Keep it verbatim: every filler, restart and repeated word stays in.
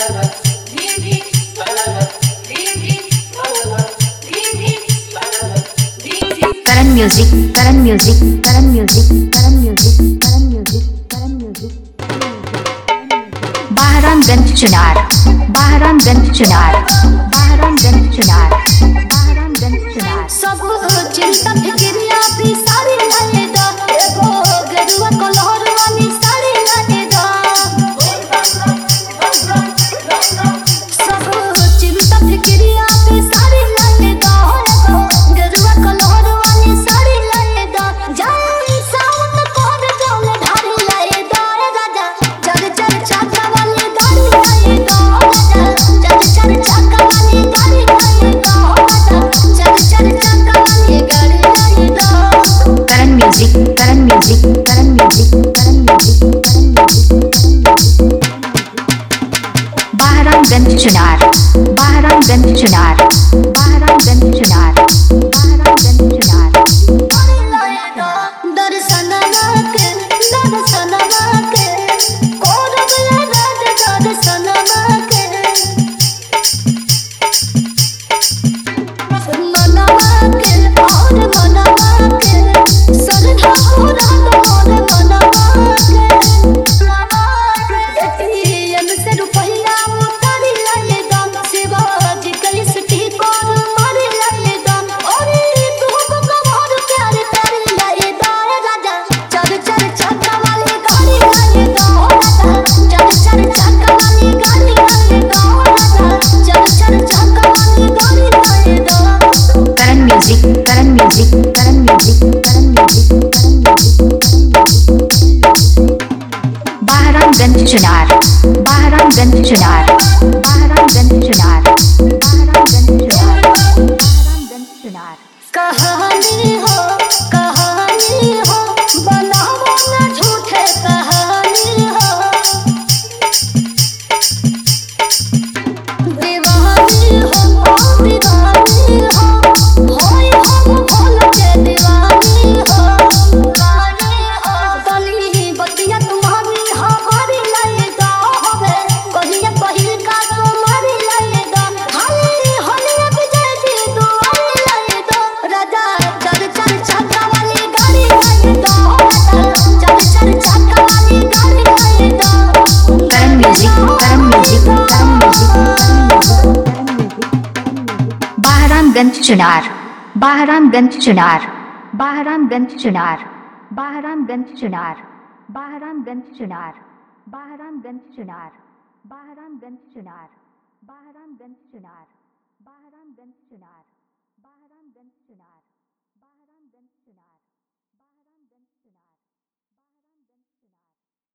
Karan music, Karan music, Karan music, Karan music, Karan music, Karan music. Bahramganj Chunar, Bahramganj Chunar, Bahramganj Chunar, Bahramganj Chunar. सब चिंता फिक्रिया भी सारी लाने दा, एगो गेरुआ कलर वाली साड़ी लाने दा। सब चिंता फिक्रिया भी सारी लाने दा, एगो गेरुआ कलर वाली साड़ी लाने दा। जाई साउंड कोड जोल ढारी लाए दा, ए राजा चल चल चाका वाली गाड़ी लाए दा, राजा चल चल चाका वाली गाड़ी लाए दा, राजा चल चल चाका वाली गाड़ी लाए दा। Karan music, Karan music, Karan music, Karan music, Karan music, Karan music. Bahramganj Chunar, Bahramganj Chunar, Bahramganj Chunar, Bahramganj Chunar. दर्शनवा के दर्शनवा के कोरबला राज दर्शनवा के मनवा के और मनवा के सरधा पूरा मोर मनवा के एटीएम से रुपया उतारी लाले दाम शिवाजी कली सिटी कोर मारी लाले दाम और तू को कमर प्यार प्यार लाए दा राजा चल चल चाका वाली गाड़ी लाए दा राजा चल चल चाका वाली गाड़ी लाए दा राजा चल चल चाका वाली गाड़ी लाए दा। Karan music, Karan music, Karan music, Karan music, Karan music, Karan music. Bahramganj Chunar, Bahramganj Chunar, Bahramganj Chunar, Bahramganj Chunar, Bahramganj Chunar. कहानी हो कहानी हो बनाओ ना झूठे कहानी हो दीवानी हो ओ दीवानी हो होय हम भोल के दीवानी हो दीवानी हो तनी बतिया तुम्हारी हमारी लाए दा होवे कहिया पहिल का तुम्हारी लाए दा खाली होलिया विजय जी दुआरी लाए दा राजा चल चल चाका वाली गाड़ी लाए दा राजा चल चल चाका वाली गाड़ी लाए दा। Karan music, Karan music, Karan music, Karan music, Karan music. Bahramganj Chunar, Bahramganj Chunar, Bahramganj Chunar, Bahramganj Chunar, Bahramganj Chunar, Bahramganj Chunar, Bahramganj Chunar, Bahramganj Chunar, Bahramganj Chunar, Bahramganj Chunar, Bahramganj Chunar.